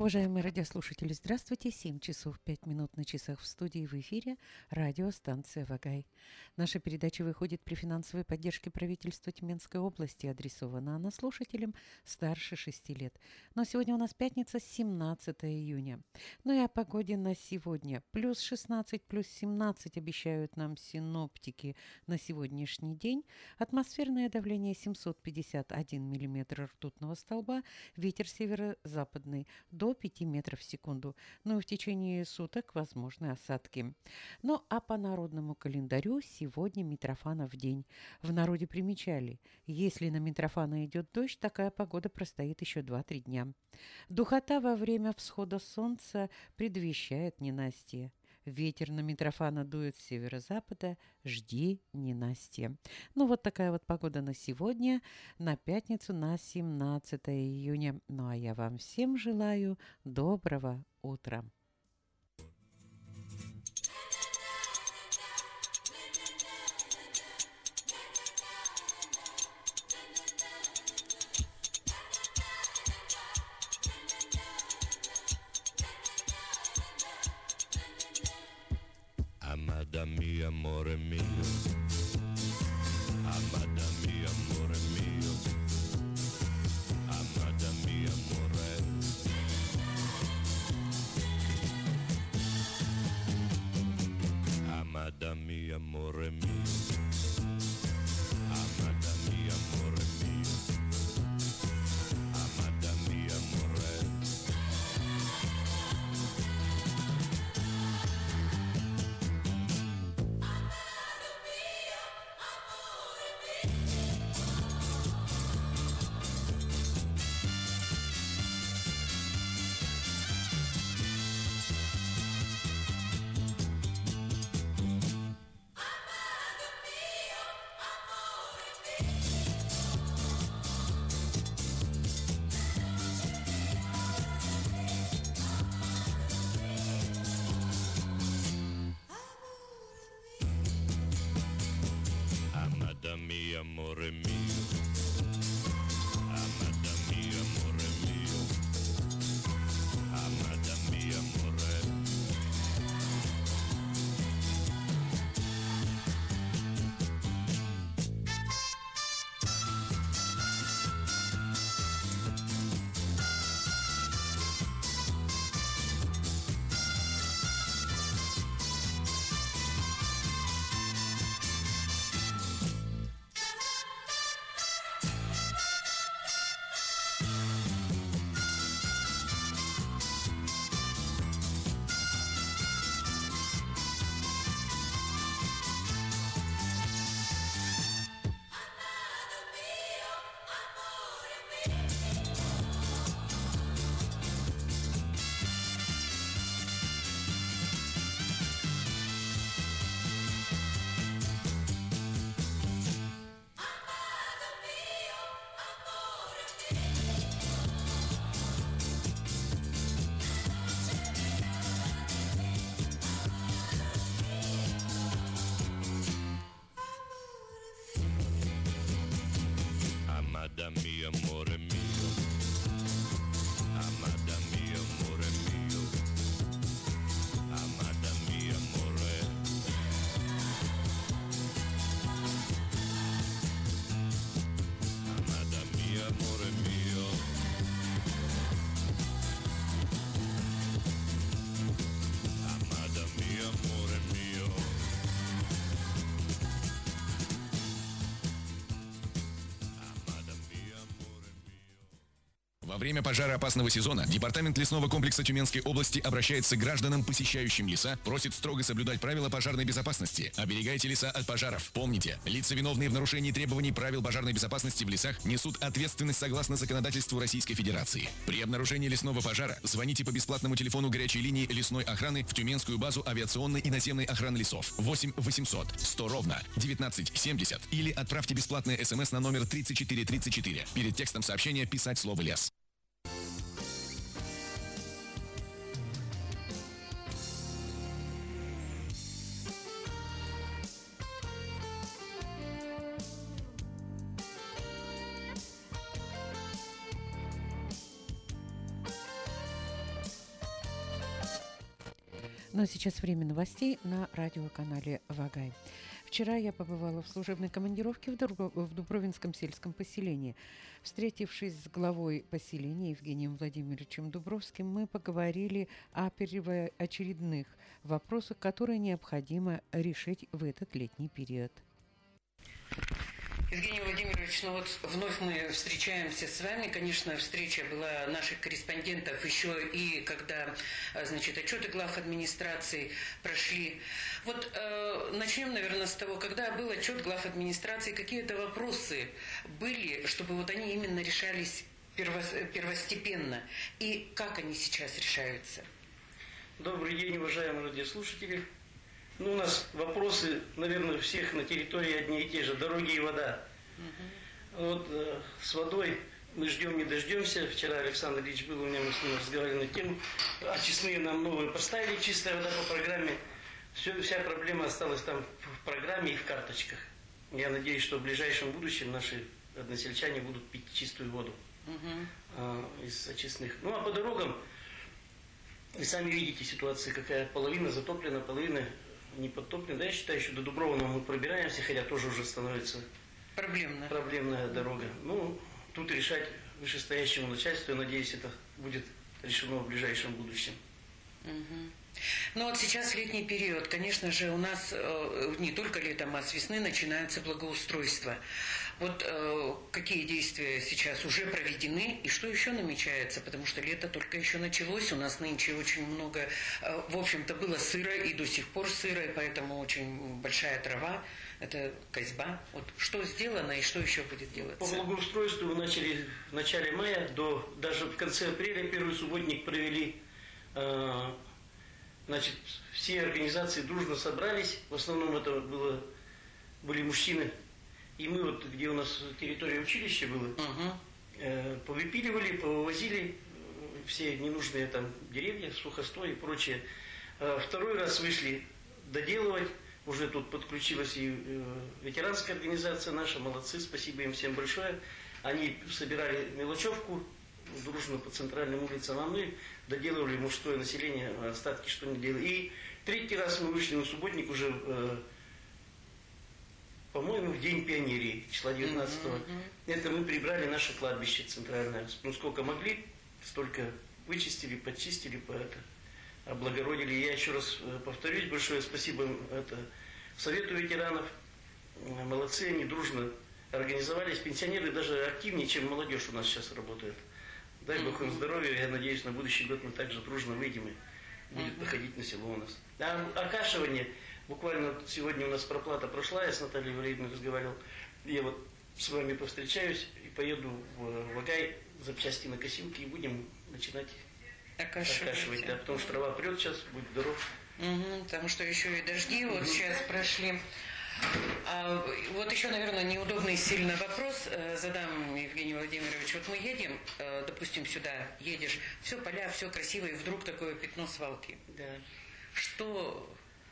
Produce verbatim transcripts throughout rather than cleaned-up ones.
Уважаемые радиослушатели, здравствуйте. семь часов пять минут на часах в студии, в эфире радиостанция «Вагай». Наша передача выходит при финансовой поддержке правительства Тюменской области. Адресована она слушателям старше шести лет. Но сегодня у нас пятница, семнадцатое июня. Ну и о погоде на сегодня. Плюс шестнадцать, плюс семнадцать обещают нам синоптики на сегодняшний день. Атмосферное давление семьсот пятьдесят один миллиметр ртутного столба. Ветер северо-западный до пяти метров в секунду. Ну и в течение суток возможны осадки. Ну а по народному календарю сегодня Митрофанов день. В народе примечали, если на Митрофана идет дождь, такая погода простоит еще два-три дня. Духота во время всхода солнца предвещает ненастье. Ветер на Митрофана дует с северо-запада, жди ненастья. Ну вот такая вот погода на сегодня, на пятницу, на семнадцатое июня. Ну а я вам всем желаю доброго утра. Amada mia, amore mio, amada mia, amore mio, amada mia, amore. Amada mia, amore mio, amada mia, amore mio, amada mia, amore. Amada mia, amore mio, amada mia, amore mio, amada mia, amore. Amada mia, amore mio, amada mia, amore mio, amada mia, amore. Amada mia, amore mio, amada mia, amore mio. Во время пожароопасного сезона Департамент лесного комплекса Тюменской области обращается к гражданам, посещающим леса, просит строго соблюдать правила пожарной безопасности. Оберегайте леса от пожаров. Помните, лица, виновные в нарушении требований правил пожарной безопасности в лесах, несут ответственность согласно законодательству Российской Федерации. При обнаружении лесного пожара звоните по бесплатному телефону горячей линии лесной охраны в Тюменскую базу авиационной и наземной охраны лесов восемь восемьсот сто ровно девятнадцать семьдесят или отправьте бесплатное смс на номер тридцать четыре тридцать четыре. Перед текстом сообщения писать слово «лес». Ну а сейчас время новостей на радиоканале «Вагай». Вчера я побывала в служебной командировке в, Дурго... в Дубровинском сельском поселении. Встретившись с главой поселения Евгением Владимировичем Дубровским, мы поговорили о первоочередных вопросах, которые необходимо решить в этот летний период. Евгений Владимирович, ну вот вновь мы встречаемся с вами. Конечно, встреча была наших корреспондентов еще и когда, значит, отчеты глав администрации прошли. Вот э, начнем, наверное, с того, когда был отчет глав администрации, какие-то вопросы были, чтобы вот они именно решались первос, первостепенно. И как они сейчас решаются? Добрый день, уважаемые радиослушатели. Ну, у нас вопросы, наверное, у всех на территории одни и те же. Дороги и вода. Угу. Вот э, с водой мы ждем, не дождемся. Вчера Александр Ильич был у меня, мы с ним разговаривали на тему. Очистные нам новые поставили, чистая вода по программе. Все, вся проблема осталась там в программе и в карточках. Я надеюсь, что в ближайшем будущем наши односельчане будут пить чистую воду угу. э, из очистных. Ну, а по дорогам, вы сами видите ситуацию, какая половина затоплена, половина не подтоплена. Да, я считаю, что до Дубровного мы пробираемся, хотя тоже уже становится проблемная, проблемная дорога. Ну, тут решать вышестоящему начальству, я надеюсь, это будет решено в ближайшем будущем. Угу. Ну вот сейчас летний период, конечно же, у нас э, не только летом, а с весны начинается благоустройство. Вот э, какие действия сейчас уже проведены и что еще намечается, потому что лето только еще началось, у нас нынче очень много, э, в общем-то, было сыро и до сих пор сыро, и поэтому очень большая трава, это козьба. Вот что сделано и что еще будет делаться? По благоустройству мы начали в начале мая, до, даже в конце апреля первый субботник провели. Э, значит, все организации дружно собрались, в основном это было, были мужчины. И мы вот, где у нас территория училища была, uh-huh. э, повыпиливали, повывозили все ненужные там деревья, сухостой и прочее. Э, второй раз вышли доделывать, уже тут подключилась и э, ветеранская организация наша, молодцы, спасибо им всем большое. Они собирали мелочевку дружно по центральным улицам, а мы доделывали мужское население, остатки что не делали. И третий раз мы вышли на субботник уже... Э, по-моему, в день пионерии, числа девятнадцатого. Mm-hmm. Это мы прибрали наше кладбище центральное. Ну, сколько могли, столько вычистили, подчистили, это, облагородили. Я еще раз повторюсь, большое спасибо это, Совету ветеранов. Молодцы, они дружно организовались. Пенсионеры даже активнее, чем молодежь у нас сейчас работает. Дай Бог им здоровья. Я надеюсь, на будущий год мы также дружно выйдем и будет проходить на село у нас. А окашивание... Буквально сегодня у нас проплата прошла, я с Натальей Валерьевной разговаривал. Я вот с вами повстречаюсь и поеду в Вагай, запчасти на косилке и будем начинать окашивать. окашивать да, потому что трава прет сейчас, будь здоров. Угу, потому что еще и дожди вот сейчас прошли. А, вот еще, наверное, неудобный сильно вопрос задам, Евгений Владимирович. Вот мы едем, допустим, сюда, едешь, все поля, все красиво, и вдруг такое пятно свалки. Да. Что...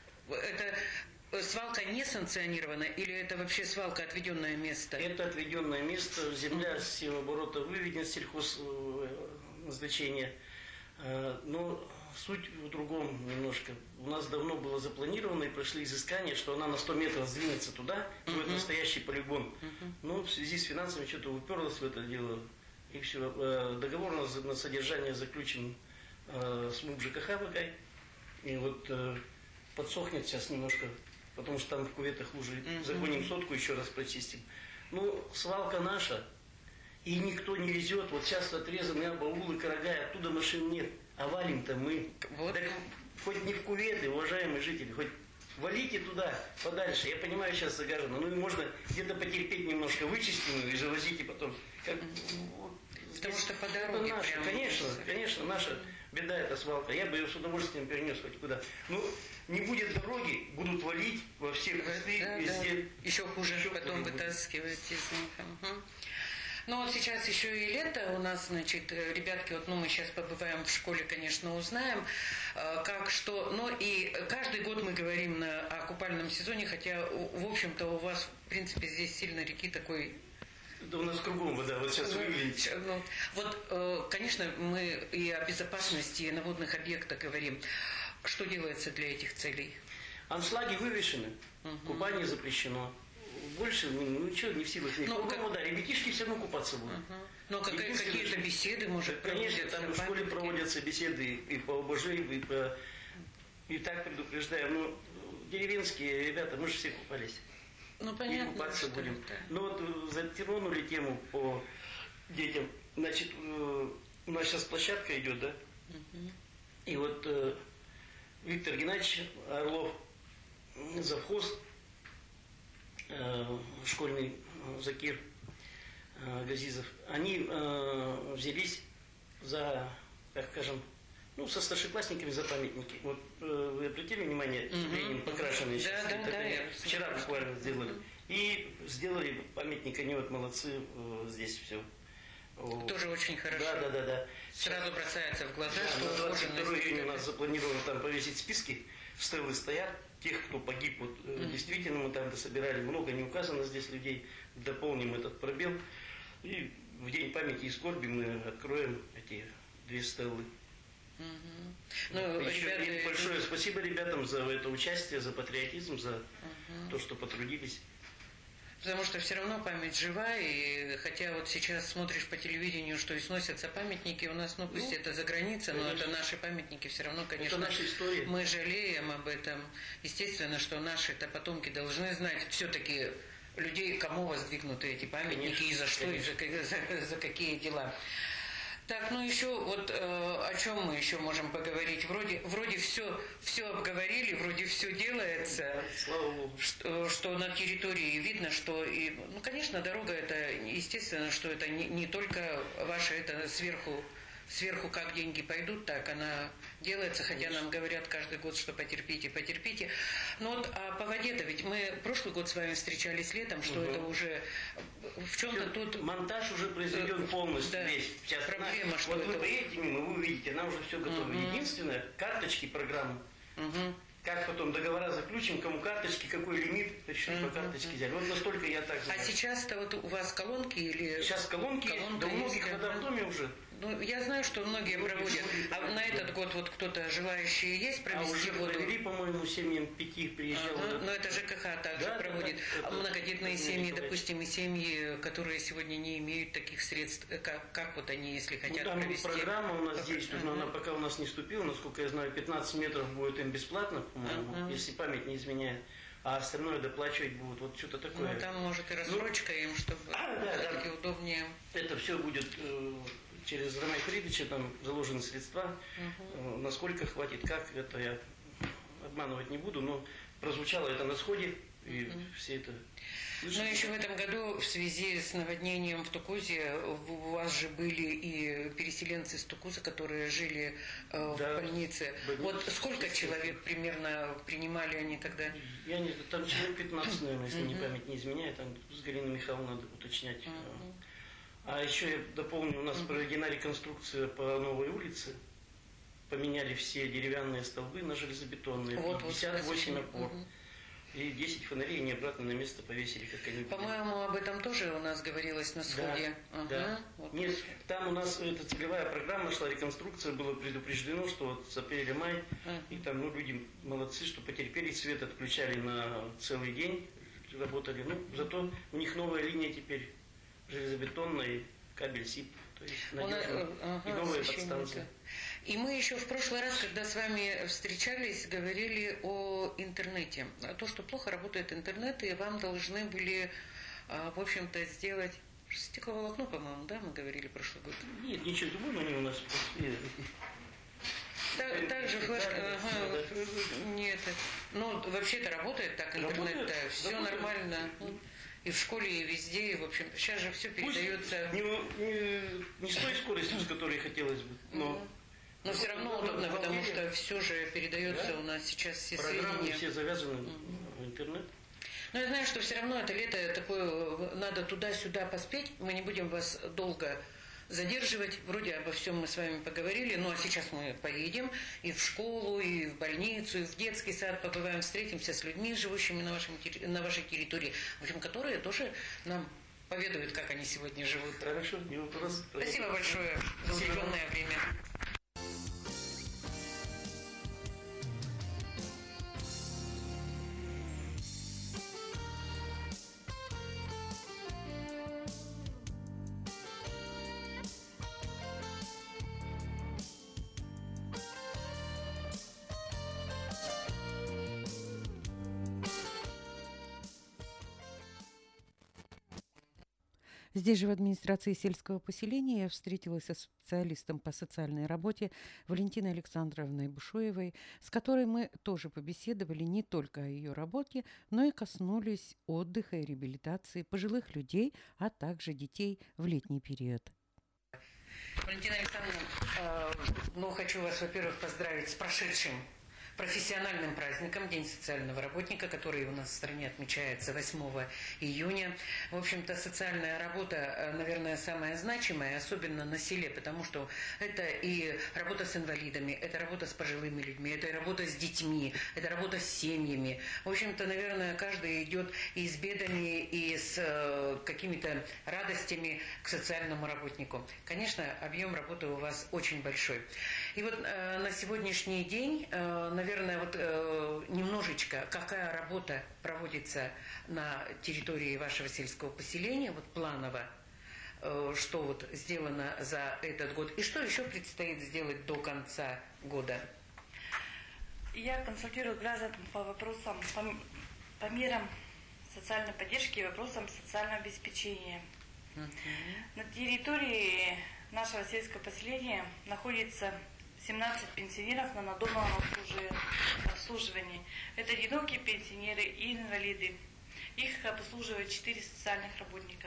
Это свалка не санкционирована или это вообще свалка отведенное место? Это отведенное место. Земля с севооборота выведена с сельхозназначения. Но суть в другом немножко. У нас давно было запланировано и прошли изыскания, что она на сто метров сдвинется туда, uh-huh. будет настоящий полигон. Uh-huh. Но в связи с финансами что-то уперлось в это дело. И все. Договор на содержание заключен с МУП ЖКХ Вагай. И вот... подсохнет сейчас немножко, потому что там в кюветах лужи. Mm-hmm. Загоним сотку, еще раз прочистим. Ну, свалка наша, и никто не везет. Вот сейчас отрезаны баулы, Карагай, оттуда машин нет. А валим-то мы. Вот. Так, хоть не в кюветы, уважаемые жители, хоть валите туда, подальше. Я понимаю, сейчас загажено. Ну, и можно где-то потерпеть немножко, вычистим и завозите потом. Как, вот, потому что по дороге наша, прямо... Конечно, конечно, наша беда эта свалка. Я бы ее с удовольствием перенес хоть куда. Ну, не будет дороги, будут валить во всех кусты, да, везде. Да. Еще хуже еще потом вытаскивать из них. Угу. Ну вот сейчас еще и лето у нас, значит, ребятки, вот, ну мы сейчас побываем в школе, конечно, узнаем, как что, но и каждый год мы говорим на, о купальном сезоне, хотя, в общем-то, у вас, в принципе, здесь сильно реки такой... Да у нас кругом вода, вот сейчас вы видите. Вот, конечно, мы и о безопасности на водных объектах говорим. Что делается для этих целей? Аншлаги вывешены, угу. Купание запрещено. Больше, ну ничего, не в силах. Ну, как... да, ребятишки все равно купаться будут. Угу. Ну, какие, какие-то беседы, может, конечно, там в школе проводятся беседы и по ОБЖ, и по... И так предупреждаем, ну, деревенские ребята, мы же все купались. Ну, понятно. И купаться будем. Это. Ну, вот затронули тему по детям. Значит, у нас сейчас площадка идет, да? Угу. И вот э, Виктор Геннадьевич Орлов, завхоз, э, школьный Закир э, Газизов, они э, взялись за, как скажем, ну, со старшеклассниками за памятники. Вот э, вы обратили внимание, mm-hmm. покрашенные да, сейчас. Да, да, я вчера буквально сделали. Mm-hmm. И сделали памятник, они вот молодцы, э, здесь все. Тоже очень хорошо. Да, да, да, да. Сразу сейчас бросается в глаза, да, что на двадцать второго июня у нас запланировано там повесить списки, стелы стоят, тех, кто погиб. Вот, mm-hmm. Действительно, мы там дособирали много, не указано здесь людей, дополним этот пробел. И в день памяти и скорби мы откроем эти две стелы. Угу. Ну, еще ребята... большое спасибо ребятам за это участие, за патриотизм, за угу. то, что потрудились. Потому что все равно память жива, и хотя вот сейчас смотришь по телевидению, что и сносятся памятники, у нас, ну пусть ну, это за границей, но это наши памятники, все равно, конечно, это наша история. Мы жалеем об этом. Естественно, что наши-то потомки должны знать все-таки людей, кому воздвигнуты эти памятники, конечно, и за что, конечно. и за, за, за какие дела. Так, ну еще вот э, о чем мы еще можем поговорить? Вроде, вроде все, все обговорили, вроде все делается, слава Богу. Что, что на территории видно, что и, ну, конечно, дорога это, естественно, что это не, не только ваша, это сверху, сверху как деньги пойдут, так она делается, хотя нам говорят каждый год, что потерпите, потерпите. Но вот а по воде-то ведь мы прошлый год с вами встречались летом, что угу. это уже в чем-то тут... Монтаж уже произведен полностью да. весь. Сейчас проблема, она, что вот это... вы поедете мимо, вы увидите, она уже все готова. Угу. Единственное, карточки программы. Угу. Как потом договора заключим, кому карточки, какой лимит, решили uh-huh, по карточке uh-huh. взяли. Вот настолько я так знаю. А сейчас-то вот у вас колонки или... Сейчас колонки, да у многих вода в доме уже. Ну, я знаю, что многие ну, проводят. А на этот год вот кто-то желающий есть провести а уже воду? провели, по-моему, семьям пяти приезжало. Ага, но это ЖКХ также да, проводит. Да, да, а многодетные это, семьи, это, допустим, и семьи, которые сегодня не имеют таких средств, как, как вот они, если хотят ну, там провести? Программа у нас как... действует, но ага. она пока у нас не вступила. Насколько я знаю, пятнадцать метров будет им бесплатно, по-моему, ага. если память не изменяет. А остальное доплачивать будут. Вот что-то такое. Ну, там, может, и рассрочка ну, им, чтобы а, да, все-таки да. удобнее. Это все будет э, через Романа Фридовича, там заложены средства. Угу. Э, насколько хватит, как, это я обманывать не буду, но прозвучало это на сходе, и угу. все это... Ну, еще в этом году в связи с наводнением в Тукузе у вас же были и переселенцы из Тукуза, которые жили э, да, в больнице. больнице. Вот сколько человек примерно принимали они тогда? Я не знаю, там человек пятнадцать, наверное, если мне память не изменяет, там с Галиной Михайловной надо уточнять. Uh-huh. А еще я дополню, у нас uh-huh. проведена реконструкция по новой улице. Поменяли все деревянные столбы на железобетонные, вот, пятьдесят восемь вот, опор. Uh-huh. И десять фонарей они обратно на место повесили, как они. По-моему, об этом тоже у нас говорилось на сходе. Да, ага. да. Вот. Нет, там у нас эта целевая программа шла, реконструкция, было предупреждено, что вот с апреля-май, ага. и там ну, люди молодцы, что потерпели, свет отключали на целый день, работали. Ну, зато у них новая линия теперь железобетонная, кабель СИП, то есть надежно, ага, и новая подстанция. И мы еще в прошлый раз, когда с вами встречались, говорили о интернете. То, что плохо работает интернет, и вам должны были, в общем-то, сделать стекловолокно, по-моему, да, мы говорили в прошлый год? Нет, ничего другого они у нас... Так, так же флешка, ага, нет, ну, вообще-то работает так, интернет-то, все работает. Нормально. И в школе, и везде, и, в общем, сейчас же все передается... Не, не, не с той скоростью, с которой хотелось бы, но... Но все равно удобно, потому что все же передается да? у нас сейчас все программы сведения. Все завязаны угу. в интернет. Но я знаю, что все равно это лето такое, надо туда-сюда поспеть. Мы не будем вас долго задерживать. Вроде обо всем мы с вами поговорили. Ну а сейчас мы поедем и в школу, и в больницу, и в детский сад побываем, встретимся с людьми, живущими на, вашем, на вашей территории, в общем, которые тоже нам поведают, как они сегодня живут. Хорошо, не вопрос. Спасибо большое за уделенное время. Здесь же в администрации сельского поселения я встретилась со специалистом по социальной работе Валентиной Александровной Бушуевой, с которой мы тоже побеседовали не только о ее работе, но и коснулись отдыха и реабилитации пожилых людей, а также детей в летний период. Валентина Александровна, э, ну, хочу вас, во-первых, поздравить с прошедшим профессиональным праздником День социального работника, который у нас в стране отмечается восьмого июня. В общем-то, социальная работа, наверное, самая значимая, особенно на селе, потому что это и работа с инвалидами, это работа с пожилыми людьми, это и работа с детьми, это работа с семьями. В общем-то, наверное, каждый идет и с бедами, и с э, какими-то радостями к социальному работнику. Конечно, объем работы у вас очень большой. И вот э, на сегодняшний день, э, наверное, вот э, немножечко, какая работа проводится на территории вашего сельского поселения, вот планово, э, что вот сделано за этот год, и что еще предстоит сделать до конца года? Я консультирую граждан по вопросам, по, по мерам социальной поддержки и вопросам социального обеспечения. Uh-huh. На территории нашего сельского поселения находится семнадцать пенсионеров на надомном обслуживании. Это одинокие пенсионеры и инвалиды. Их обслуживает четыре социальных работника.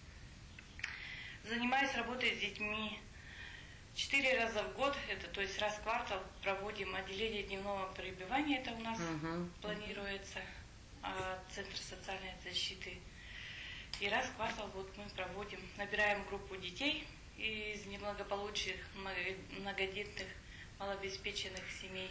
Занимаюсь работой с детьми. Четыре раза в год, это то есть раз в квартал, проводим отделение дневного пребывания. Это у нас uh-huh. планируется Центр социальной защиты. И раз в квартал вот мы проводим, набираем группу детей из неблагополучных, многодетных, малообеспеченных семей.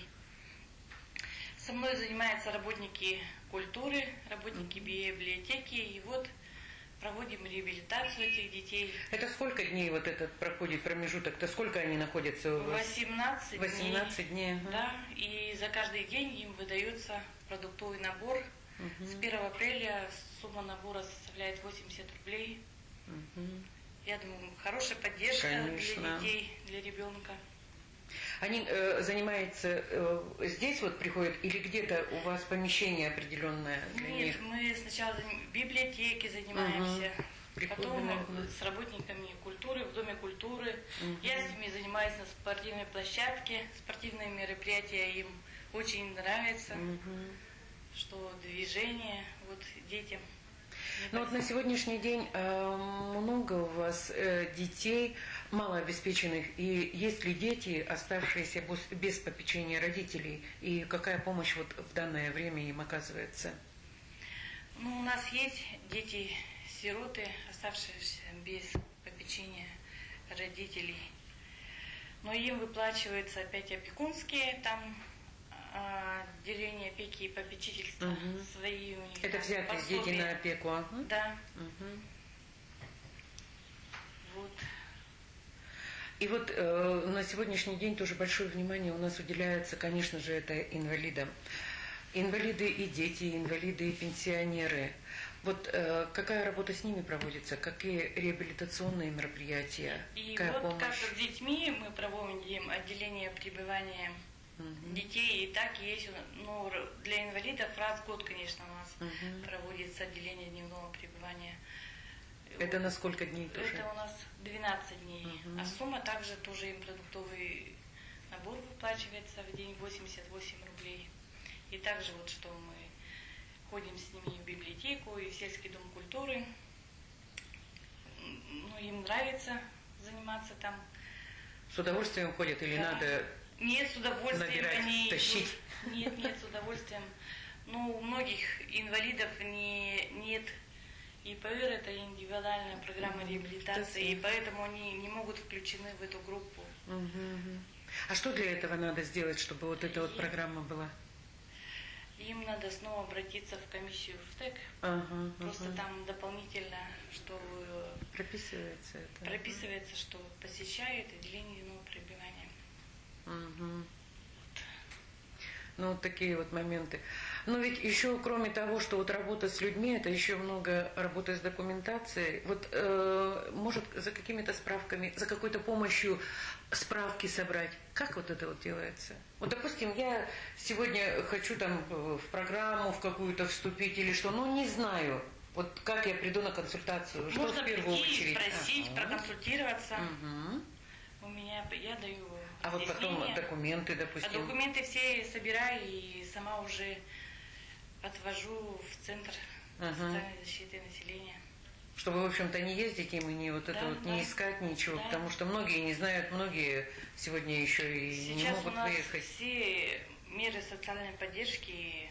Со мной занимаются работники культуры, работники библиотеки, и вот проводим реабилитацию этих детей. Это сколько дней вот этот проходит промежуток-то? Сколько они находятся у вас? восемнадцать, восемнадцать дней. дней. Да, и за каждый день им выдается продуктовый набор. Угу. С первого апреля сумма набора составляет восемьдесят рублей. Угу. Я думаю, хорошая поддержка, конечно, для детей, для ребенка. Они э, занимаются э, здесь вот приходят или где-то у вас помещение определенное для Нет, них? мы сначала в библиотеке занимаемся, угу. потом наверное. с работниками культуры, в Доме культуры. Угу. Я с ними занимаюсь на спортивной площадке, спортивные мероприятия им очень нравятся, угу. что движение вот детям. Ну вот на сегодняшний день э, много у вас э, детей малообеспеченных, и есть ли дети, оставшиеся без, без попечения родителей, и какая помощь вот в данное время им оказывается? Ну, у нас есть дети-сироты, оставшиеся без попечения родителей, но им выплачиваются опять опекунские, там отделение опеки и попечительства, угу. свои у них. Это взятые дети на опеку, ага? Да. Угу. Вот. И вот э, на сегодняшний день тоже большое внимание у нас уделяется, конечно же, это инвалидам. Инвалиды и дети, инвалиды и пенсионеры. Вот э, какая работа с ними проводится, какие реабилитационные мероприятия, и какая вот помощь? Как с детьми мы проводим отделение пребывания uh-huh. детей, и так есть, ну, для инвалидов раз в год, конечно, у нас uh-huh. проводится отделение дневного пребывания. Это на сколько дней тоже? Это у нас двенадцать дней. Uh-huh. А сумма также тоже им продуктовый набор выплачивается в день восемьдесят восемь рублей. И также вот что мы ходим с ними в библиотеку и в сельский дом культуры. Ну, им нравится заниматься там. С удовольствием ходят или да. надо Нет, с удовольствием набирать, они тащить? Идут. Нет, нет, с удовольствием. Ну, у многих инвалидов не, нет ИПР, это индивидуальная программа реабилитации, и поэтому они не могут включены в эту группу. Угу. А что для этого надо сделать, чтобы вот эта вот программа была? Им надо снова обратиться в комиссию в ТЭК. Ага, Просто ага. там дополнительно, что прописывается это. Прописывается, ага. что посещает отделение дневного пребывания. Угу. Ну, вот такие вот моменты. Но ведь еще, кроме того, что вот работа с людьми, это еще много работы с документацией. Вот, э, может, за какими-то справками, за какой-то помощью справки собрать. Как вот это вот делается? Вот, допустим, я сегодня хочу там в программу в какую-то вступить или что, ну, не знаю. Вот как я приду на консультацию? Что Можно в первую прийти, очередь? спросить, Ага. проконсультироваться. Мгм. У меня, я даю А вот потом разъяснения. документы, А допустим. документы все собираю и сама уже отвожу в Центр Ага. социальной защиты населения. Чтобы, в общем-то, не ездить им и не вот это Да, вот да. не искать ничего, Да. потому что многие не знают, многие сегодня еще и не Сейчас могут у нас выехать. все меры социальной поддержки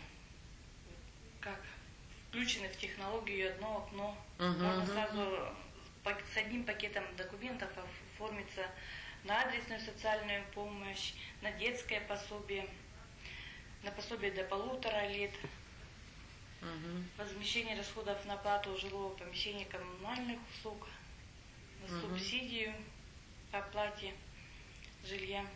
как включены в технологию одно окно. Мгм, Можно мгм. сразу пак- с одним пакетом документов оформиться на адресную социальную помощь, на детское пособие, на пособие до полутора лет, Мгм. возмещение расходов на оплату жилого помещения коммунальных услуг, на Мгм. субсидию по оплате жилья.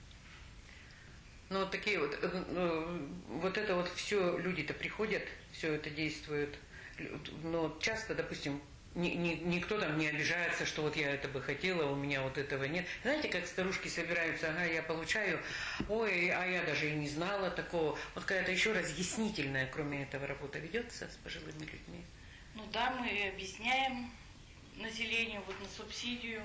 Ну, вот такие вот, э, э, вот это вот все, люди-то приходят, все это действует. Но часто, допустим, ни- ни- никто там не обижается, что вот я это бы хотела, у меня вот этого нет. Знаете, как старушки собираются, ага, я получаю, ой, а я даже и не знала такого. Вот какая-то еще разъяснительная, кроме этого, работа ведется с пожилыми людьми. Ну да, мы объясняем населению вот на субсидию.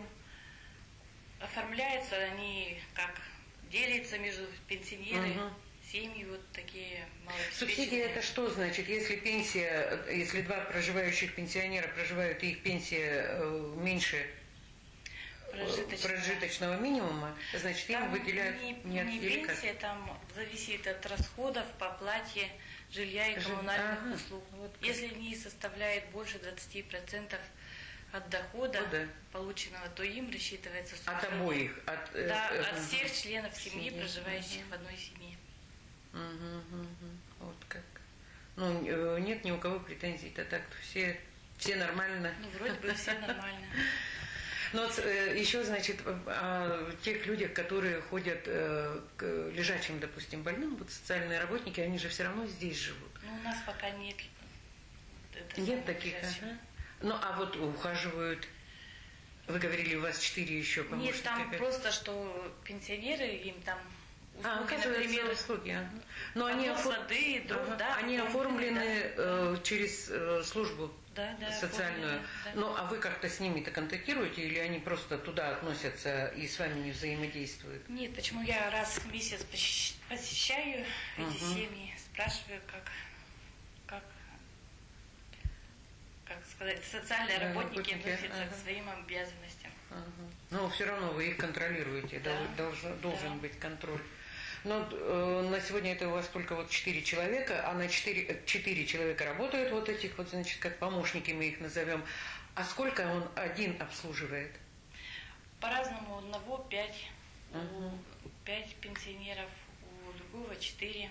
Оформляются они как делятся между пенсионеры, Мгм. семьи вот такие малообеспеченные. Субсидия это что значит? Если пенсия, если два проживающих пенсионера проживают, и их пенсия э, меньше э, Прожиточного. прожиточного минимума, значит, им Там выделяют не, нет, не или как? пенсия, там зависит от расходов по оплате жилья и Жи- коммунальных ага. услуг. Вот как. Если не составляет больше двадцати процентов от дохода Ну да. полученного, то им рассчитывается От суммарно. обоих. От, э, Да, э, от ага. всех членов семьи, Семьи, проживающих ага. в одной семье. Мгм, мгм. Вот как. Ну, э, нет ни у кого претензий-то так, все, все нормально. Ну, вроде бы все нормально. Но вот, э, еще, значит, о тех людях, которые ходят э, к лежачим, допустим, больным, вот социальные работники, они же все равно здесь живут. Ну, у нас пока нет. это Нет самое таких, лежачего. ага. Ну, а вот ухаживают. Вы говорили, у вас четыре еще помощника. Нет, там как? просто, что пенсионеры, им там А, услуги, оказывается, например, услуги. ага. Но они, подвоз офор- воды, дров, ага. да, они оформлены, оформлены э, через э, службу да, да, социальную. оформлены, да. Ну, а вы как-то с ними-то контактируете, или они просто туда относятся и с вами не взаимодействуют? Нет, почему я раз в месяц посещ- посещаю эти Мгм. семьи, спрашиваю, как, как, как сказать, социальные Да, работники работники, относятся ага. к своим обязанностям. Ага. Но все равно вы их контролируете, Да. дол- должен, должен Да. быть контроль. Но э, на сегодня это у вас только вот четыре человека, а на четыре, четыре человека работают вот этих вот, значит, как помощники мы их назовем. А сколько он один обслуживает? По-разному, у одного пять, Мгм. у пять пенсионеров, у другого четыре.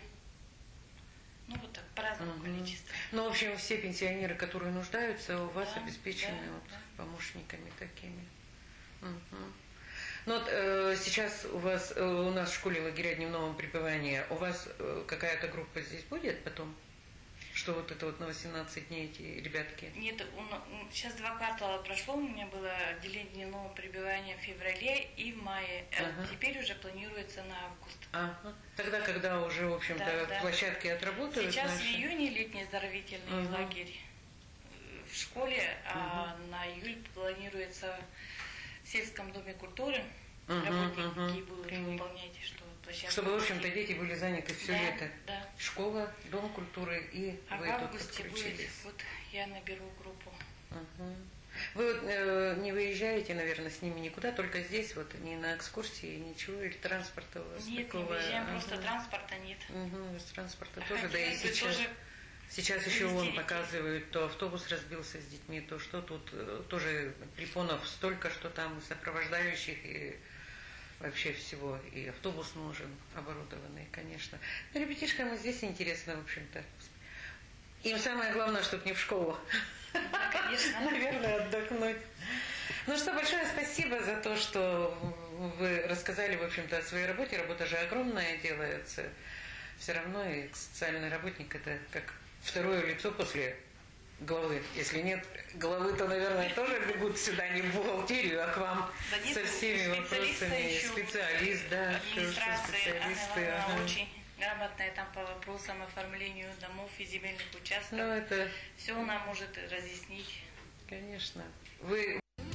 Ну, вот так, по разному Мгм. количеству. Ну, в общем, все пенсионеры, которые нуждаются, у вас Да, обеспечены да, вот да. помощниками такими. Мгм. Ну вот э, сейчас у вас, э, у нас в школе лагеря дневного пребывания, у вас э, какая-то группа здесь будет потом? Что вот это вот на восемнадцать дней эти ребятки? Нет, сейчас два квартала прошло, у меня было отделение дневного пребывания в феврале и в мае. А Ага. теперь уже планируется на август. Ага. Тогда, когда уже, в общем-то, Да, да. площадки отработают Сейчас наши. в июне летний оздоровительный Мгм. лагерь э, в школе, а на июль планируется в сельском доме культуры. Мгм, Работники мгм. будут Клиник. выполнять, что площадка. Чтобы, в общем-то, дети были заняты все Да, лето. да. Школа, дом культуры и А вы в тут августе будет, подключились. вот я наберу группу. Мгм. Вы вот, э, не выезжаете, наверное, с ними никуда, только здесь, вот, ни на экскурсии, ничего, или транспорта у вас Нет, такого? не выезжаем, Ага. просто транспорта нет. Мгм, без транспорта А тоже, да и хотелось бы сейчас. тоже Сейчас еще везде вон детей. показывают, то автобус разбился с детьми, то что тут э, тоже препонов столько, что там и сопровождающих, и вообще всего. И автобус нужен, оборудованный, конечно. Но ребятишкам и здесь интересно, в общем-то. Им самое главное, чтобы не в школу. Да, конечно. Наверное, отдохнуть. Ну что, большое спасибо за то, что вы рассказали, в общем-то, о своей работе. Работа же огромная делается. Все равно и социальный работник – это как второе лицо после головы. Если нет головы, то, наверное, тоже бегут сюда не в бухгалтерию, а к вам Да нет, со всеми специалисты вопросами. еще, Специалист, да, что- что Администрация, специалисты. она, она ага. очень грамотная там по вопросам вопросам оформлению домов и земельных участков. Ну, это, Все она может разъяснить. конечно. Вы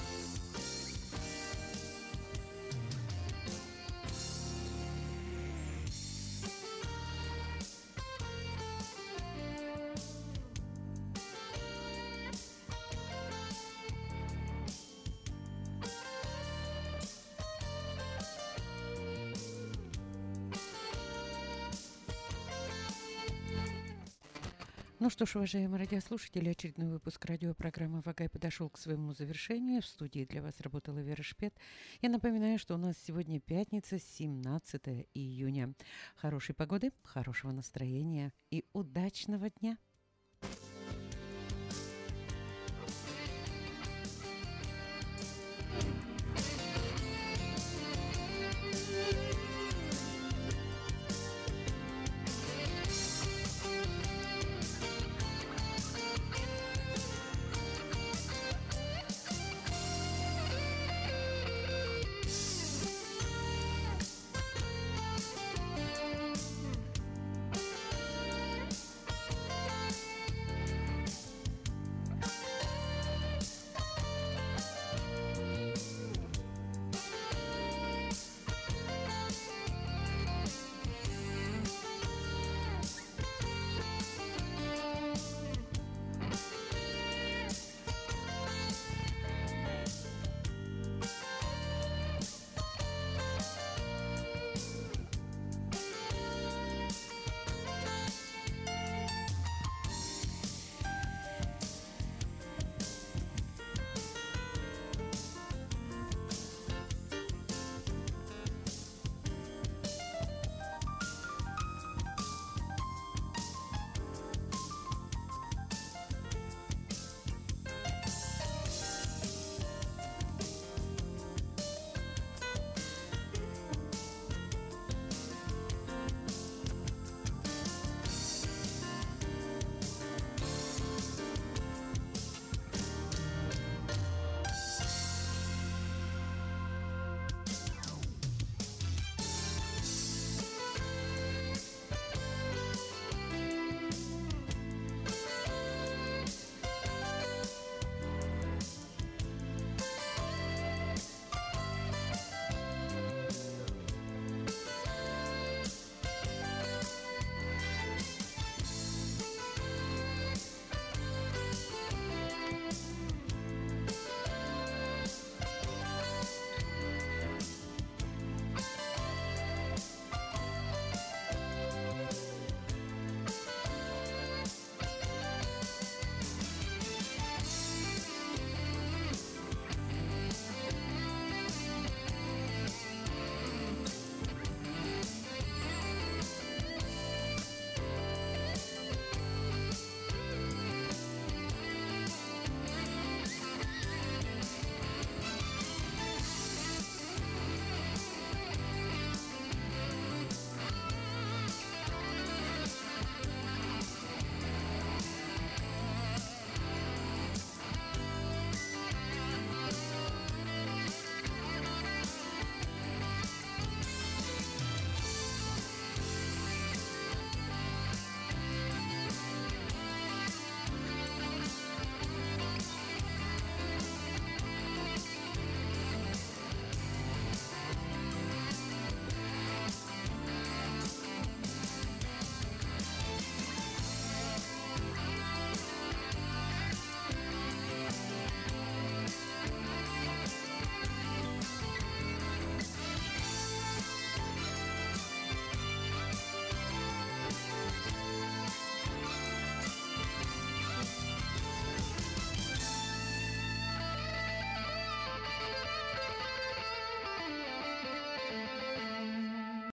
Ну что ж, уважаемые радиослушатели, очередной выпуск радиопрограммы «Вагай» подошел к своему завершению. В студии для вас работала Вера Шпет. Я напоминаю, что у нас сегодня пятница, семнадцатое июня. Хорошей погоды, хорошего настроения и удачного дня!